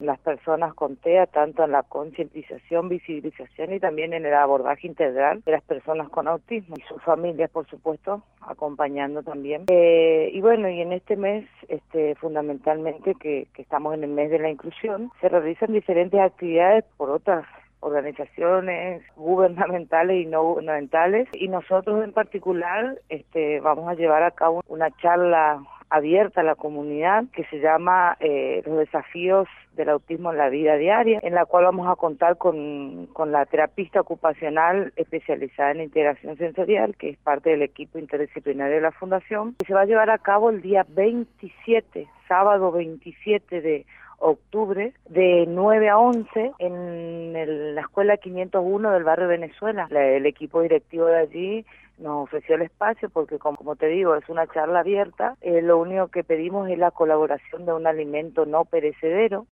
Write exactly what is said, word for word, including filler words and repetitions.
las personas con T E A, tanto en la concientización, visibilización y también en el abordaje integral de las personas con autismo y sus familias, por supuesto, acompañando también. Eh, y bueno, y en este mes, este, fundamentalmente, que, que estamos en el mes de la inclusión, se realizan diferentes actividades por otras organizaciones gubernamentales y no gubernamentales, y nosotros en particular este, vamos a llevar a cabo una charla abierta a la comunidad que se llama eh, Los desafíos del autismo en la vida diaria, en la cual vamos a contar con, con la terapista ocupacional especializada en integración sensorial, que es parte del equipo interdisciplinario de la Fundación, que se va a llevar a cabo el día veintisiete, sábado veintisiete de octubre, de nueve a once, en el, la escuela quinientos uno del barrio Venezuela. La, el equipo directivo de allí nos ofreció el espacio porque, como, como te digo, es una charla abierta. Eh, lo único que pedimos es la colaboración de un alimento no perecedero.